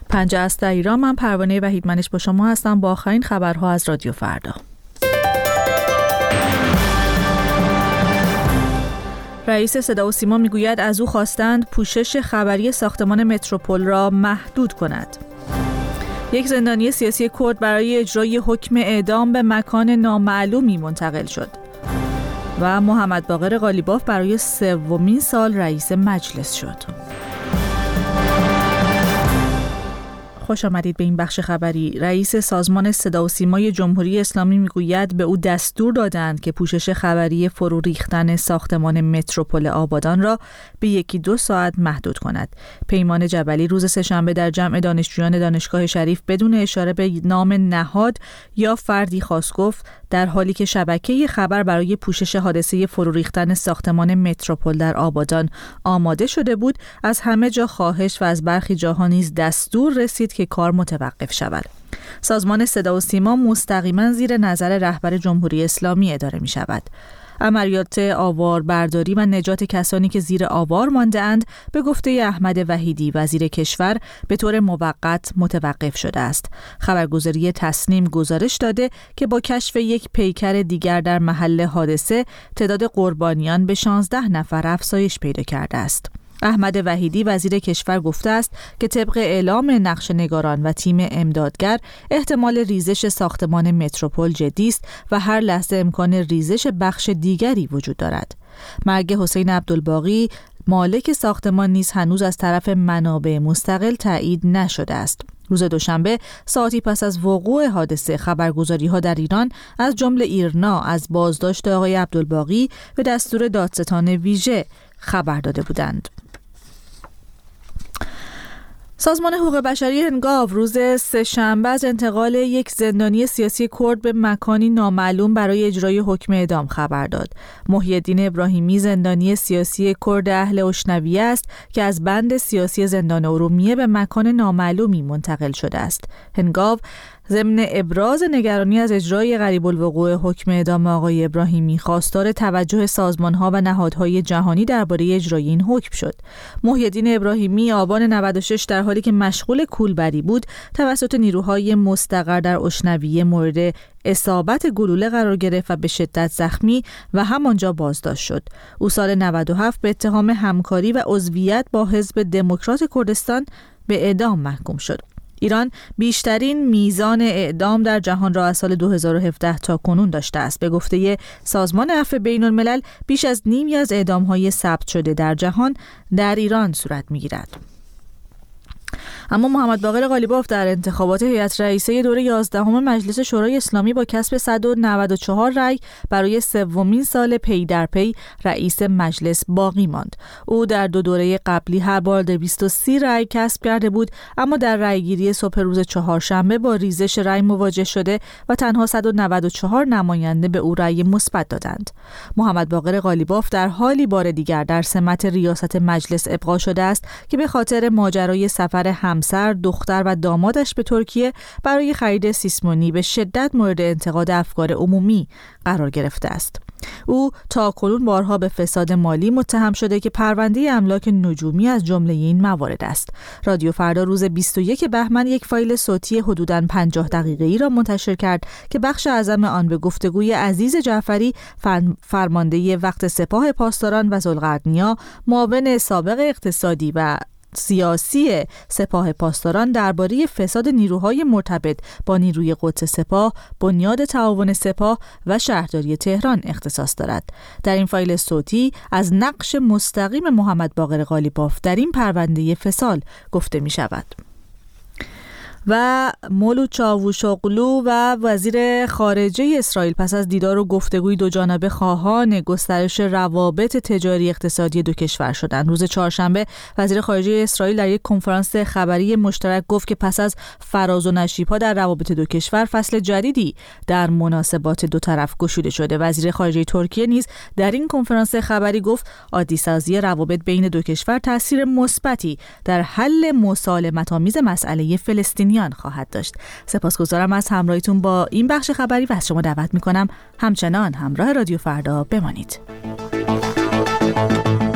پنجه است در ایران. من پروانه وحیدمنش با شما هستم با آخرین خبرها از رادیو فردا. رئیس صدا و سیما میگوید از او خواستند پوشش خبری ساختمان متروپول را محدود کند. یک زندانی سیاسی کرد برای اجرای حکم اعدام به مکان نامعلومی منتقل شد. و محمد باقر قالیباف برای 3مین سال رئیس مجلس شد. خوش آمدید به این بخش خبری. رئیس سازمان صدا و سیمای جمهوری اسلامی میگوید به او دستور دادند که پوشش خبری فرو ریختن ساختمان متروپول آبادان را به 1-2 ساعت محدود کند. پیمان جبلی روز سه‌شنبه در جمع دانشجویان دانشگاه شریف بدون اشاره به نام نهاد یا فردی خاص گفت در حالی که شبکه خبر برای پوشش حادثه فرو ریختن ساختمان متروپول در آبادان آماده شده بود، از همه جا خواهش و از برخی جاها نیز دستور رسید که کار متوقف شود. سازمان صدا و سیما مستقیما زیر نظر رهبر جمهوری اسلامی اداره می شود. عملیات آوار برداری و نجات کسانی که زیر آوار مانده اند به گفته احمد وحیدی وزیر کشور به طور موقت متوقف شده است. خبرگزاری تسنیم گزارش داده که با کشف یک پیکر دیگر در محل حادثه تعداد قربانیان به 16 نفر افزایش پیدا کرده است. احمد وحیدی وزیر کشور گفته است که طبق اعلام نقشه‌نگاران و تیم امدادگر احتمال ریزش ساختمان متروپول جدی است و هر لحظه امکان ریزش بخش دیگری وجود دارد. مرگ حسین عبدالباقی مالک ساختمان نیز هنوز از طرف منابع مستقل تایید نشده است. روز دوشنبه ساعتی پس از وقوع حادثه خبرگزاری‌ها در ایران از جمله ایرنا از بازداشت آقای عبدالباقی به دستور دادستان ویژه خبر داده بودند. سازمان حقوق بشری هنگاو روز سه‌شنبه از انتقال یک زندانی سیاسی کرد به مکانی نامعلوم برای اجرای حکم اعدام خبر داد. محی الدین ابراهیمی زندانی سیاسی کرد اهل اشنویه است که از بند سیاسی زندان ارومیه به مکان نامعلومی منتقل شده است. هنگاو ضمن ابراز نگرانی از اجرای قریب الوقوع حکم اعدام آقای ابراهیمی خواستار توجه سازمان‌ها و نهادهای جهانی درباره اجرای این حکم شد. محی الدین ابراهیمی آبان 96 در حالی که مشغول کولبری بود توسط نیروهای مستقر در اشنویه مورد اصابت گلوله قرار گرفت و به شدت زخمی و همانجا بازداشت شد. او سال 97 به اتهام همکاری و عضویت با حزب دموکرات کردستان به اعدام محکوم شد. ایران بیشترین میزان اعدام در جهان را از سال 2017 تا کنون داشته است. به گفته سازمان عفو بین الملل بیش از نیمی از اعدام‌های ثبت شده در جهان در ایران صورت می‌گیرد. اما محمد باقر قالیباف در انتخابات هیئت رئیسه دوره 11 مجلس شورای اسلامی با کسب 194 رأی برای 3مین سال پی در پی رئیس مجلس باقی ماند. او در 2 دوره قبلی هر بار 230 رأی کسب کرده بود، اما در رأیگیری صبح روز چهارشنبه با ریزش رأی مواجه شده و تنها 194 نماینده به او رأی مثبت دادند. محمد باقر قالیباف در حالی بار دیگر در سمت ریاست مجلس ابقا شده است که به خاطر ماجرای سفر همسر، دختر و دامادش به ترکیه برای خرید سیسمونی به شدت مورد انتقاد افکار عمومی قرار گرفته است. او تاکنون بارها به فساد مالی متهم شده که پرونده املاک نجومی از جمله این موارد است. رادیو فردا روز 21 بهمن یک فایل صوتی حدوداً 50 دقیقه‌ای را منتشر کرد که بخش اعظم آن به گفتگوی عزیز جعفری، فرمانده وقت سپاه پاسداران و ذوالقرنیا، معاون سابق اقتصادی و سیاسی سپاه پاسداران درباره فساد نیروهای مرتبط با نیروی قدس سپاه، بنیاد تعاون سپاه و شهرداری تهران اختصاص دارد. در این فایل صوتی از نقش مستقیم محمد باقر قالیباف در این پرونده فساد گفته می شود. و مولود چاوشوغلو و وزیر خارجه اسرائیل پس از دیدار و گفتگوی دوجانبه خواهان گسترش روابط تجاری اقتصادی دو کشور شدند. روز چهارشنبه وزیر خارجه اسرائیل در یک کنفرانس خبری مشترک گفت که پس از فراز و نشیب‌ها در روابط دو کشور فصل جدیدی در مناسبات دو طرف گشوده شده. وزیر خارجه ترکیه نیز در این کنفرانس خبری گفت عادی‌سازی روابط بین دو کشور تأثیر مثبتی در حل مسالمت‌آمیز مسئله فلسطینیان خواهد داشت. سپاسگزارم از همراهیتون با این بخش خبری و از شما دعوت می‌کنم همچنان همراه رادیو فردا بمانید.